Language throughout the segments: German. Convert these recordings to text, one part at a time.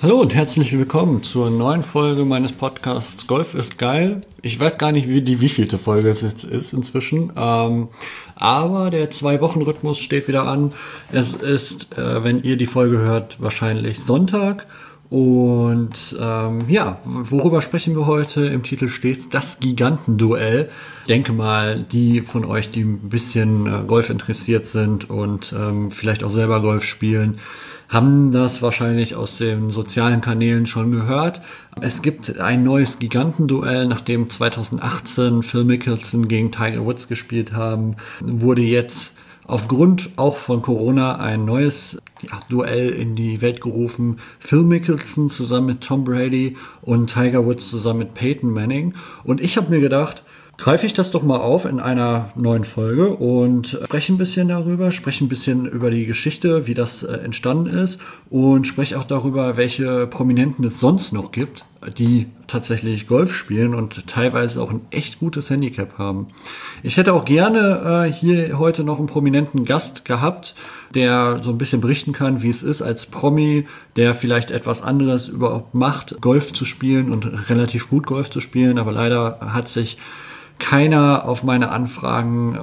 Hallo und herzlich willkommen zur neuen Folge meines Podcasts Golf ist geil. Ich weiß gar nicht, wievielte Folge es jetzt ist inzwischen, aber der 2-Wochen-Rhythmus steht wieder an. Es ist, wenn ihr die Folge hört, wahrscheinlich Sonntag. Und worüber sprechen wir heute? Im Titel steht das Gigantenduell. Ich denke mal, die von euch, die ein bisschen Golf interessiert sind und vielleicht auch selber Golf spielen, haben das wahrscheinlich aus den sozialen Kanälen schon gehört. Es gibt ein neues Gigantenduell, nachdem 2018 Phil Mickelson gegen Tiger Woods gespielt haben, wurde jetzt aufgrund auch von Corona ein neues Duell in die Welt gerufen. Phil Mickelson zusammen mit Tom Brady und Tiger Woods zusammen mit Peyton Manning. Und ich habe mir gedacht, greife ich das doch mal auf in einer neuen Folge und spreche ein bisschen darüber, spreche ein bisschen über die Geschichte, wie das entstanden ist und spreche auch darüber, welche Prominenten es sonst noch gibt, die tatsächlich Golf spielen und teilweise auch ein echt gutes Handicap haben. Ich hätte auch gerne hier heute noch einen prominenten Gast gehabt, der so ein bisschen berichten kann, wie es ist als Promi, der vielleicht etwas anderes überhaupt macht, Golf zu spielen und relativ gut Golf zu spielen, aber leider hat keiner auf meine Anfragen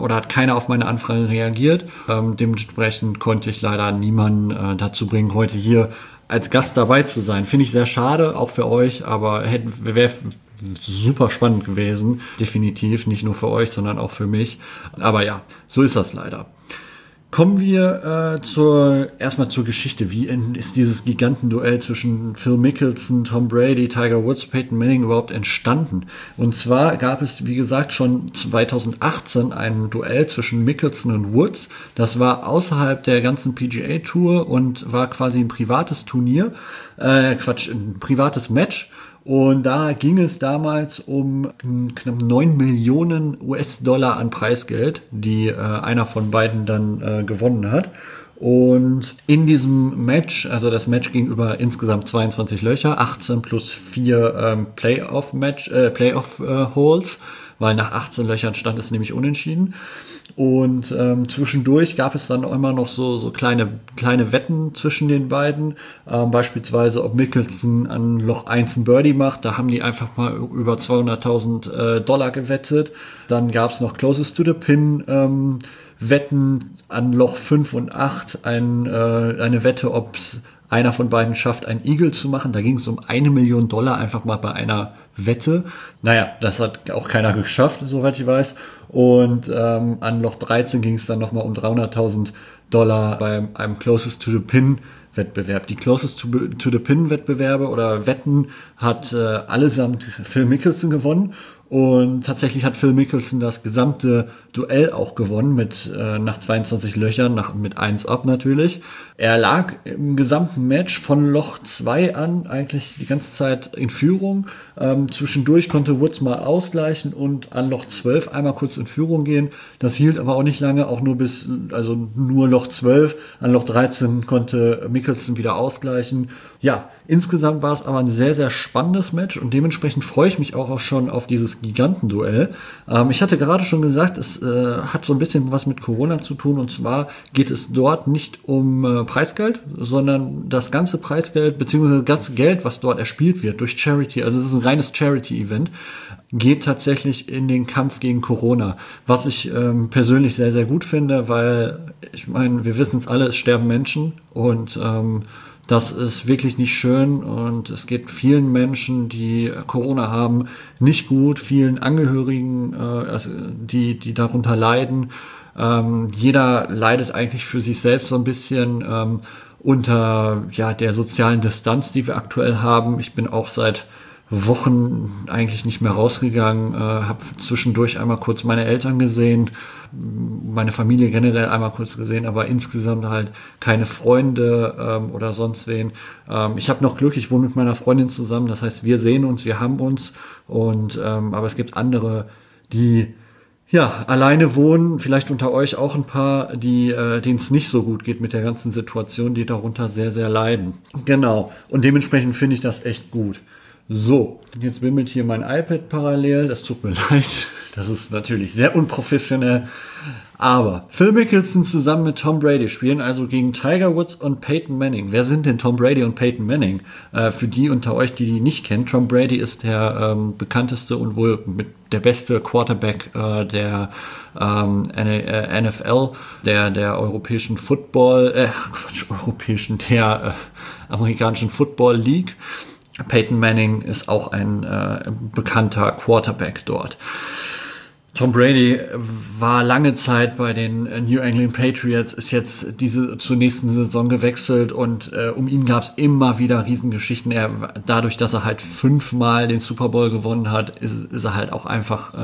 reagiert. Dementsprechend konnte ich leider niemanden dazu bringen, heute hier als Gast dabei zu sein. Finde ich sehr schade, auch für euch, aber wäre super spannend gewesen. Definitiv, nicht nur für euch, sondern auch für mich. Aber ja, so ist das leider. Kommen wir erstmal zur Geschichte. Wie ist dieses Gigantenduell zwischen Phil Mickelson, Tom Brady, Tiger Woods, Peyton Manning überhaupt entstanden? Und zwar gab es, wie gesagt, schon 2018 ein Duell zwischen Mickelson und Woods. Das war außerhalb der ganzen PGA-Tour und war quasi ein privates Turnier. Ein privates Match. Und da ging es damals um knapp 9 Millionen US-Dollar an Preisgeld, die einer von beiden dann gewonnen hat. Und in diesem Match, also das Match ging über insgesamt 22 Löcher, 18 plus 4 Playoff-Holes, weil nach 18 Löchern stand es nämlich unentschieden. Und zwischendurch gab es dann immer noch so kleine Wetten zwischen den beiden. Beispielsweise, ob Mickelson an Loch 1 ein Birdie macht. Da haben die einfach mal über 200.000 Dollar gewettet. Dann gab es noch Closest to the Pin Wetten an Loch 5 und 8. Eine Wette, ob einer von beiden schafft, ein Eagle zu machen. Da ging es um 1 Million Dollar einfach mal bei einer Wette. Naja, das hat auch keiner geschafft, soweit ich weiß. Und an Loch 13 ging es dann nochmal um 300.000 Dollar bei einem Closest to the Pin Wettbewerb. Die Closest to the Pin Wettbewerbe oder Wetten hat allesamt Phil Mickelson gewonnen. Und tatsächlich hat Phil Mickelson das gesamte Duell auch gewonnen nach 22 Löchern, mit 1 up natürlich. Er lag im gesamten Match von Loch 2 an eigentlich die ganze Zeit in Führung. Zwischendurch konnte Woods mal ausgleichen und an Loch 12 einmal kurz in Führung gehen. Das hielt aber auch nicht lange, auch nur Loch 12. An Loch 13 konnte Mickelson wieder ausgleichen. Ja, insgesamt war es aber ein sehr, sehr spannendes Match und dementsprechend freue ich mich auch schon auf dieses Gigantenduell. Ich hatte gerade schon gesagt, es hat so ein bisschen was mit Corona zu tun und zwar geht es dort nicht um Preisgeld, sondern das ganze Preisgeld bzw. das ganze Geld, was dort erspielt wird durch Charity, also es ist ein reines Charity-Event, geht tatsächlich in den Kampf gegen Corona, was ich persönlich sehr, sehr gut finde, weil ich meine, wir wissen es alle, es sterben Menschen und das ist wirklich nicht schön und es geht vielen Menschen, die Corona haben, nicht gut, vielen Angehörigen, die darunter leiden. Jeder leidet eigentlich für sich selbst so ein bisschen unter der sozialen Distanz, die wir aktuell haben. Ich bin auch seit Wochen eigentlich nicht mehr rausgegangen, habe zwischendurch einmal kurz meine Eltern gesehen, meine Familie generell einmal kurz gesehen, aber insgesamt halt keine Freunde oder sonst wen. Ich habe noch Glück, ich wohne mit meiner Freundin zusammen, das heißt, wir sehen uns, wir haben uns aber es gibt andere, die alleine wohnen, vielleicht unter euch auch ein paar, denen es nicht so gut geht mit der ganzen Situation, die darunter sehr, sehr leiden. Genau, und dementsprechend finde ich das echt gut. So, jetzt bimmelt hier mein iPad parallel, das tut mir leid, Das ist natürlich sehr unprofessionell. Aber Phil Mickelson zusammen mit Tom Brady spielen also gegen Tiger Woods und Peyton Manning. Wer sind denn Tom Brady und Peyton Manning? Für die unter euch, die nicht kennen, Tom Brady ist der bekannteste und wohl mit der beste Quarterback der NFL, der europäischen amerikanischen Football League. Peyton Manning ist auch ein bekannter Quarterback dort. Tom Brady war lange Zeit bei den New England Patriots, ist jetzt zur nächsten Saison gewechselt und um ihn gab es immer wieder Riesengeschichten. Dadurch, dass er halt 5-mal den Super Bowl gewonnen hat, ist er halt auch einfach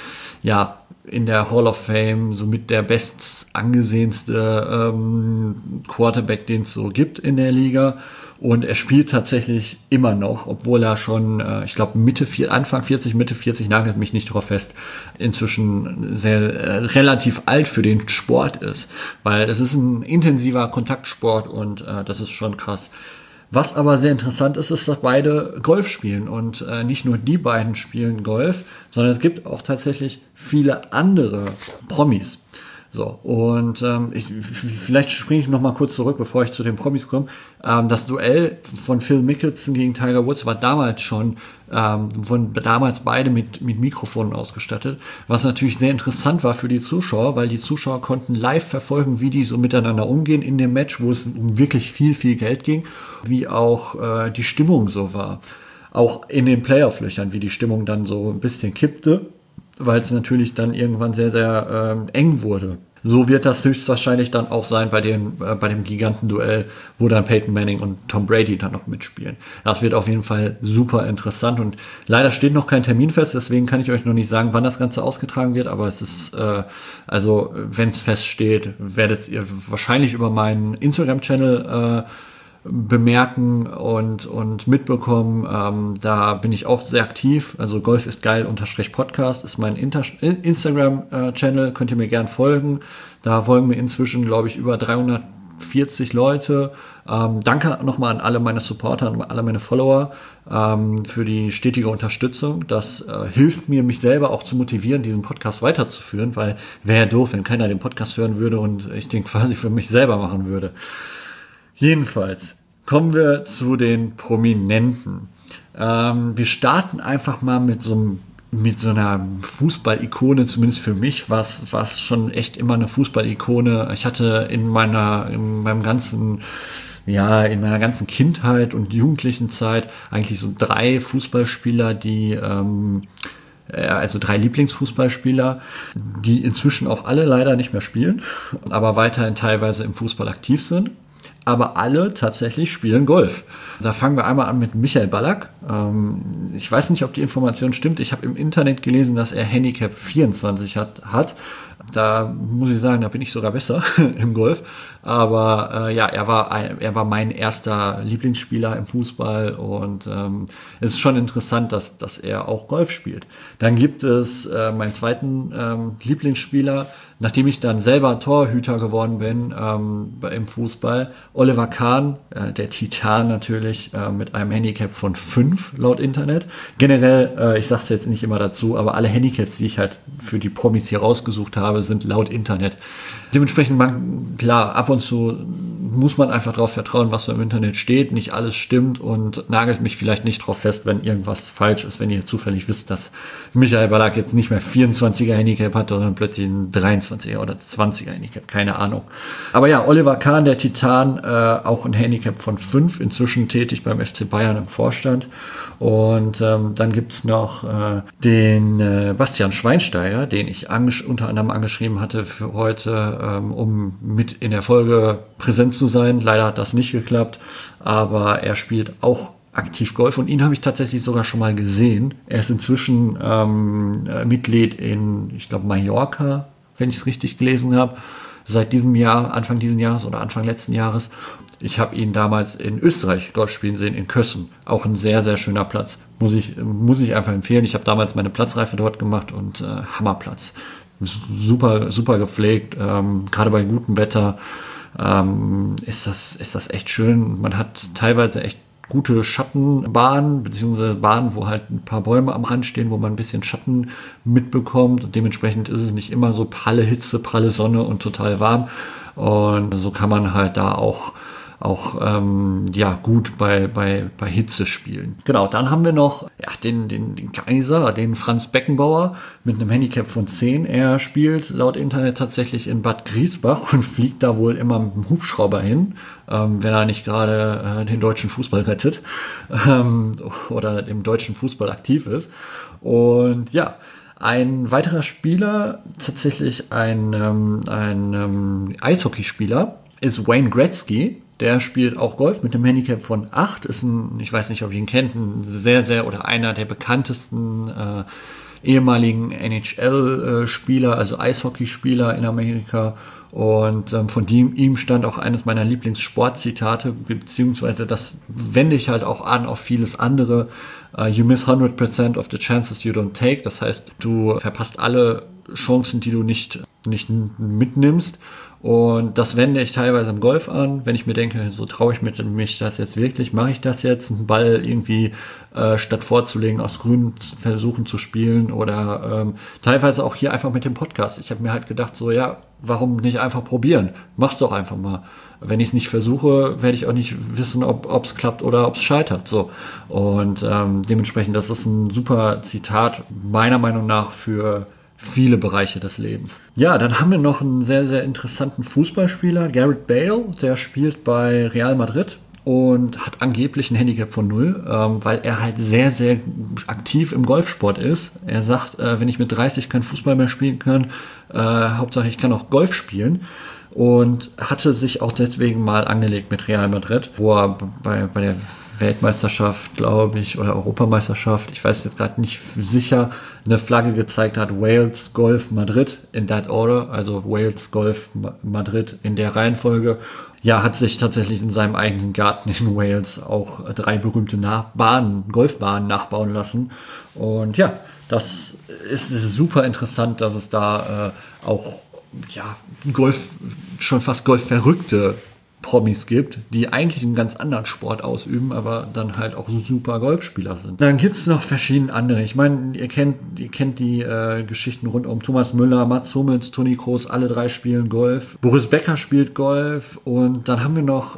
in der Hall of Fame somit der bestangesehenste Quarterback, den es so gibt in der Liga. Und er spielt tatsächlich immer noch, obwohl er schon, ich glaube, Anfang 40, Mitte 40, nagelt mich nicht drauf fest, inzwischen relativ alt für den Sport ist. Weil es ist ein intensiver Kontaktsport und das ist schon krass. Was aber sehr interessant ist, ist, dass beide Golf spielen. Und nicht nur die beiden spielen Golf, sondern es gibt auch tatsächlich viele andere Promis. So, und vielleicht springe ich noch mal kurz zurück, bevor ich zu den Promis komme. Das Duell von Phil Mickelson gegen Tiger Woods war damals schon, wurden damals beide mit Mikrofonen ausgestattet, was natürlich sehr interessant war für die Zuschauer, weil die Zuschauer konnten live verfolgen, wie die so miteinander umgehen in dem Match, wo es um wirklich viel, viel Geld ging, wie auch die Stimmung so war. Auch in den Playoff-Löchern, wie die Stimmung dann so ein bisschen kippte, weil es natürlich dann irgendwann sehr, sehr eng wurde. So wird das höchstwahrscheinlich dann auch sein bei dem Gigantenduell, wo dann Peyton Manning und Tom Brady dann noch mitspielen. Das wird auf jeden Fall super interessant und leider steht noch kein Termin fest, deswegen kann ich euch noch nicht sagen, wann das Ganze ausgetragen wird, aber es ist, wenn es feststeht, werdet ihr wahrscheinlich über meinen Instagram-Channel bemerken und mitbekommen. Da bin ich auch sehr aktiv. Also Golf ist geil _Podcast ist mein Instagram-Channel. Könnt ihr mir gern folgen. Da folgen mir inzwischen, glaube ich, über 340 Leute. Danke nochmal an alle meine Supporter, an alle meine Follower für die stetige Unterstützung. Das hilft mir, mich selber auch zu motivieren, diesen Podcast weiterzuführen, weil wäre ja doof, wenn keiner den Podcast hören würde und ich den quasi für mich selber machen würde. Jedenfalls kommen wir zu den Prominenten. Wir starten einfach mal mit so einer Fußball-Ikone, zumindest für mich, was schon echt immer eine Fußball-Ikone. Ich hatte in meiner ganzen Kindheit und jugendlichen Zeit eigentlich so 3 Fußballspieler, also 3 Lieblingsfußballspieler, die inzwischen auch alle leider nicht mehr spielen, aber weiterhin teilweise im Fußball aktiv sind. Aber alle tatsächlich spielen Golf. Da fangen wir einmal an mit Michael Ballack. Ich weiß nicht, ob die Information stimmt. Ich habe im Internet gelesen, dass er Handicap 24 hat. Da muss ich sagen, da bin ich sogar besser im Golf. Aber er war mein erster Lieblingsspieler im Fußball und es ist schon interessant, dass er auch Golf spielt. Dann gibt es meinen zweiten Lieblingsspieler, nachdem ich dann selber Torhüter geworden bin im Fußball, Oliver Kahn, der Titan natürlich, mit einem Handicap von 5 laut Internet. Generell, ich sag's jetzt nicht immer dazu, aber alle Handicaps, die ich halt für die Promis hier rausgesucht habe, sind laut Internet. Dementsprechend, klar, ab und zu muss man einfach darauf vertrauen, was so im Internet steht. Nicht alles stimmt und nagelt mich vielleicht nicht drauf fest, wenn irgendwas falsch ist. Wenn ihr zufällig wisst, dass Michael Ballack jetzt nicht mehr 24er Handicap hat, sondern plötzlich ein 23er oder 20er Handicap. Keine Ahnung. Aber ja, Oliver Kahn, der Titan, auch ein Handicap von 5, inzwischen tätig beim FC Bayern im Vorstand. Und dann gibt's noch den Bastian Schweinsteiger, den ich unter anderem angeschrieben hatte für heute, um mit in der Folge präsent zu sein. Leider hat das nicht geklappt, aber er spielt auch aktiv Golf und ihn habe ich tatsächlich sogar schon mal gesehen. Er ist inzwischen Mitglied in, ich glaube, Mallorca, wenn ich es richtig gelesen habe, seit diesem Jahr, Anfang dieses Jahres oder Anfang letzten Jahres. Ich habe ihn damals in Österreich Golf spielen sehen, in Kössen. Auch ein sehr, sehr schöner Platz. Muss ich einfach empfehlen. Ich habe damals meine Platzreife dort gemacht und Hammerplatz. Super, super gepflegt. Gerade bei gutem Wetter ist das echt schön. Man hat teilweise echt gute Schattenbahnen, beziehungsweise Bahnen, wo halt ein paar Bäume am Rand stehen, wo man ein bisschen Schatten mitbekommt. Und dementsprechend ist es nicht immer so pralle Hitze, pralle Sonne und total warm. Und so kann man halt da auch gut bei Hitze spielen. Genau, dann haben wir noch den Kaiser, den Franz Beckenbauer mit einem Handicap von 10. Er spielt laut Internet tatsächlich in Bad Griesbach und fliegt da wohl immer mit dem Hubschrauber hin, wenn er nicht gerade den deutschen Fußball rettet oder im deutschen Fußball aktiv ist. Und ja, ein weiterer Spieler, tatsächlich ein Eishockeyspieler, ist Wayne Gretzky. Der spielt auch Golf mit einem Handicap von 8. Ist ich weiß nicht, ob ihr ihn kennt, oder einer der bekanntesten ehemaligen NHL-Spieler, also Eishockeyspieler in Amerika. Und von ihm stammt auch eines meiner Lieblingssportzitate, beziehungsweise das wende ich halt auch an auf vieles andere. You miss 100% of the chances you don't take. Das heißt, du verpasst alle Chancen, die du nicht mitnimmst. Und das wende ich teilweise im Golf an, wenn ich mir denke, so traue ich mich das jetzt wirklich, mache ich das jetzt, einen Ball irgendwie statt vorzulegen aus Grün versuchen zu spielen oder teilweise auch hier einfach mit dem Podcast. Ich habe mir halt gedacht, so ja, warum nicht einfach probieren? Mach's doch einfach mal. Wenn ich es nicht versuche, werde ich auch nicht wissen, ob es klappt oder ob es scheitert. So. Und dementsprechend, das ist ein super Zitat, meiner Meinung nach, für viele Bereiche des Lebens. Ja, dann haben wir noch einen sehr, sehr interessanten Fußballspieler, Gareth Bale, der spielt bei Real Madrid und hat angeblich ein Handicap von 0, weil er halt sehr, sehr aktiv im Golfsport ist. Er sagt, wenn ich mit 30 kein Fußball mehr spielen kann, Hauptsache ich kann auch Golf spielen. Und hatte sich auch deswegen mal angelegt mit Real Madrid, wo er bei der Weltmeisterschaft, glaube ich, oder Europameisterschaft, ich weiß jetzt gerade nicht sicher, eine Flagge gezeigt hat, Wales, Golf, Madrid in that order, also Wales, Golf, Madrid in der Reihenfolge. Ja, hat sich tatsächlich in seinem eigenen Garten in Wales auch 3 berühmte Golfbahnen nachbauen lassen. Und ja, das ist super interessant, dass es da auch schon fast Golfverrückte Promis gibt, die eigentlich einen ganz anderen Sport ausüben, aber dann halt auch super Golfspieler sind. Dann gibt es noch verschiedene andere. Ich meine, ihr kennt die Geschichten rund um Thomas Müller, Mats Hummels, Toni Kroos, alle 3 spielen Golf. Boris Becker spielt Golf und dann haben wir noch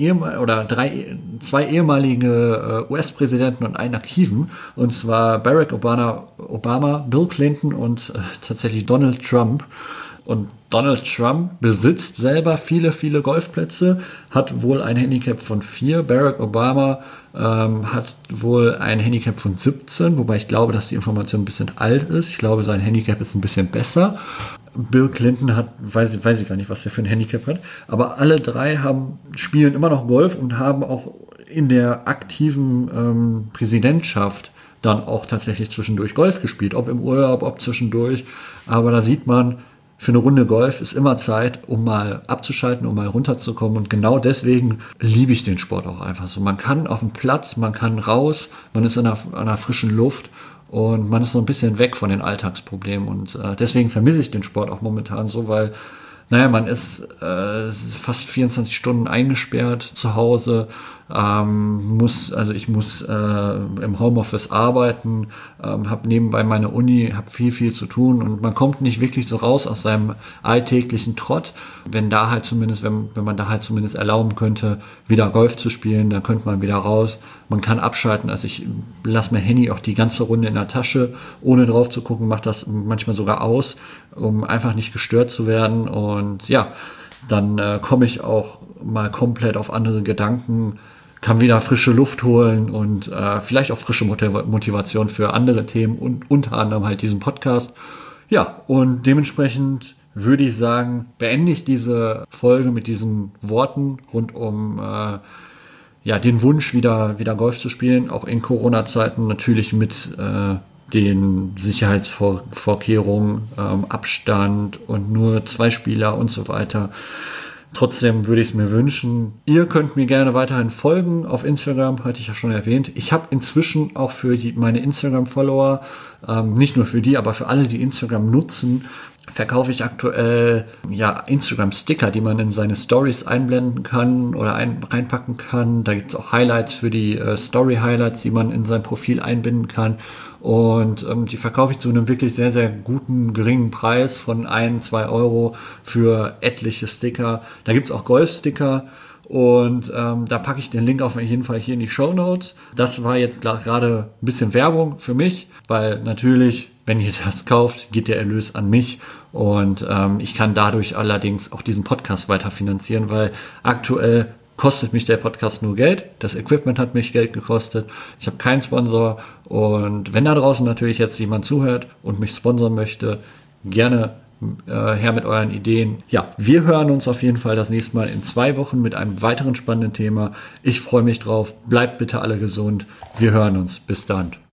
zwei ehemalige US-Präsidenten und einen aktiven, und zwar Barack Obama, Bill Clinton und tatsächlich Donald Trump. Und Donald Trump besitzt selber viele, viele Golfplätze, hat wohl ein Handicap von 4. Barack Obama hat wohl ein Handicap von 17, wobei ich glaube, dass die Information ein bisschen alt ist. Ich glaube, sein Handicap ist ein bisschen besser. Bill Clinton weiß ich gar nicht, was der für ein Handicap hat. Aber alle 3 spielen immer noch Golf und haben auch in der aktiven Präsidentschaft dann auch tatsächlich zwischendurch Golf gespielt. Ob im Urlaub, ob zwischendurch. Aber da sieht man, für eine Runde Golf ist immer Zeit, um mal abzuschalten, um mal runterzukommen. Und genau deswegen liebe ich den Sport auch einfach so. Man kann auf dem Platz, man kann raus, man ist an einer frischen Luft und man ist so ein bisschen weg von den Alltagsproblemen. Und deswegen vermisse ich den Sport auch momentan so, weil man ist fast 24 Stunden eingesperrt zu Hause, ich muss im Homeoffice arbeiten, habe nebenbei meine Uni, habe viel zu tun und man kommt nicht wirklich so raus aus seinem alltäglichen Trott. Wenn man da halt zumindest erlauben könnte, wieder Golf zu spielen, dann könnte man wieder raus. Man kann abschalten, also ich lasse mein Handy auch die ganze Runde in der Tasche, ohne drauf zu gucken, mache das manchmal sogar aus, um einfach nicht gestört zu werden. Und ja, dann komme ich auch mal komplett auf andere Gedanken, kann wieder frische Luft holen und vielleicht auch frische Motivation für andere Themen und unter anderem halt diesen Podcast. Ja, und dementsprechend würde ich sagen, beende ich diese Folge mit diesen Worten rund um den Wunsch, wieder Golf zu spielen, auch in Corona-Zeiten natürlich mit den Sicherheitsvorkehrungen, Abstand und nur 2 Spieler und so weiter. Trotzdem würde ich es mir wünschen. Ihr könnt mir gerne weiterhin folgen auf Instagram, hatte ich ja schon erwähnt. Ich habe inzwischen auch für meine Instagram-Follower, nicht nur für die, aber für alle, die Instagram nutzen, verkaufe ich aktuell Instagram-Sticker, die man in seine Stories einblenden kann oder reinpacken kann. Da gibt es auch Highlights für die Story-Highlights, die man in sein Profil einbinden kann. Und die verkaufe ich zu einem wirklich sehr, sehr guten, geringen Preis von 1-2 Euro für etliche Sticker. Da gibt es auch Golf-Sticker. Und da packe ich den Link auf jeden Fall hier in die Shownotes. Das war jetzt gerade ein bisschen Werbung für mich, weil natürlich, wenn ihr das kauft, geht der Erlös an mich. Und ich kann dadurch allerdings auch diesen Podcast weiter finanzieren, weil aktuell kostet mich der Podcast nur Geld. Das Equipment hat mich Geld gekostet. Ich habe keinen Sponsor. Und wenn da draußen natürlich jetzt jemand zuhört und mich sponsern möchte, gerne her mit euren Ideen. Ja, wir hören uns auf jeden Fall das nächste Mal in 2 Wochen mit einem weiteren spannenden Thema. Ich freue mich drauf. Bleibt bitte alle gesund. Wir hören uns. Bis dann.